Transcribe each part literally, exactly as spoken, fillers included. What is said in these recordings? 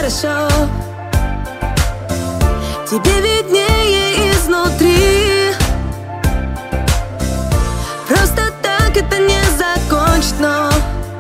хорошо. Тебе виднее изнутри. Просто так это не закончить, но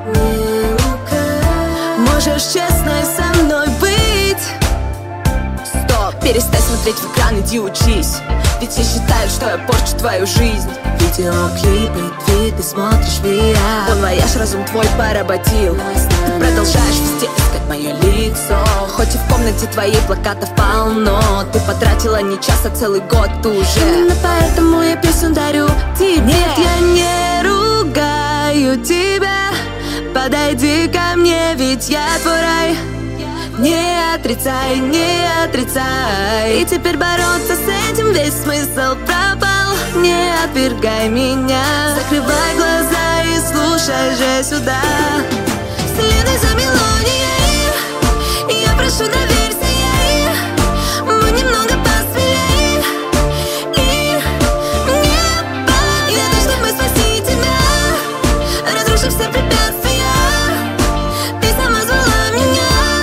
можешь честной со мной быть. Стоп, перестань смотреть в экран, иди учись. Ведь все считают, что я порчу твою жизнь. Видеоклипы, твиты, смотришь ви ар. Он вояж, разум твой поработил. Ты продолжаешь везде искать мое лицо, хоть и в комнате твоей плакатов полно. Ты потратила не час, а целый год уже. Именно поэтому я песню дарю тебе. Нет, я не ругаю тебя. Подойди ко мне, ведь я твой рай. Не отрицай, не отрицай. И теперь бороться с этим весь смысл пропал. Не отвергай меня. Закрывай глаза и слушай же сюда. Следуй за мелодией. Я прошу, доверься ей. Мы немного посмелее. И мне пора. Я дам, чтобы спасти тебя, разрушив все препятствия. Ты сама звала меня.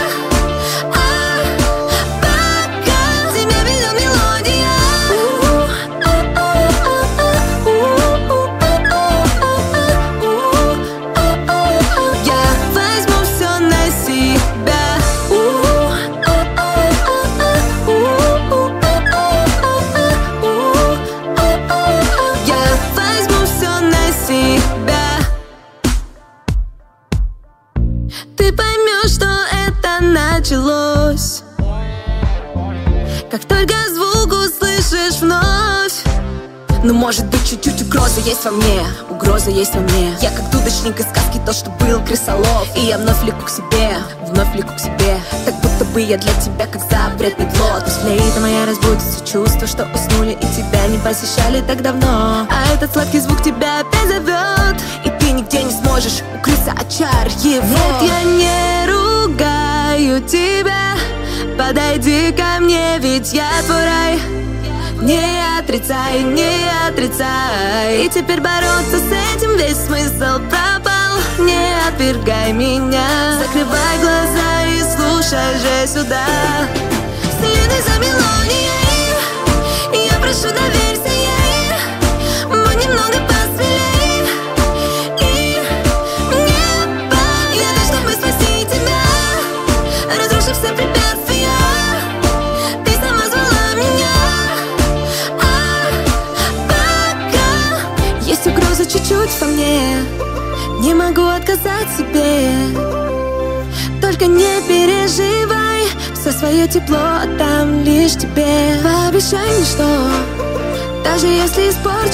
Ты поймешь, что это началось, как только звук услышишь вновь. Ну, может быть, чуть-чуть угрозы есть во мне. Угроза есть во мне. Я как дудочник из сказки, тот, что был крысолов. И я вновь влеку к себе, вновь влеку к себе. Так будто бы я для тебя как запретный плод. Пусть флейта моя разбудит все чувства, что уснули и тебя не посещали так давно. А этот сладкий звук тебя опять зовет, и ты нигде не сможешь укрыться от чар его. Нет, я не ругаю тебя. Подойди ко мне, ведь я твой рай. Не отрицай, не отрицай. И теперь бороться с этим весь смысл пропал. Не отвергай меня. Закрывай глаза и слушай же сюда. Следуй за мелодией. Я прошу, доверься ей. Мы немного посмелее. И мне пора. Я дам, чтобы спасти тебя, разрушив все препятствия. Ты сама звала меня. Есть угроза чуть-чуть во мне. Не могу отказать себе. Только не переживай, все свое тепло отдам лишь тебе. Пообещай мне, что даже если испортишь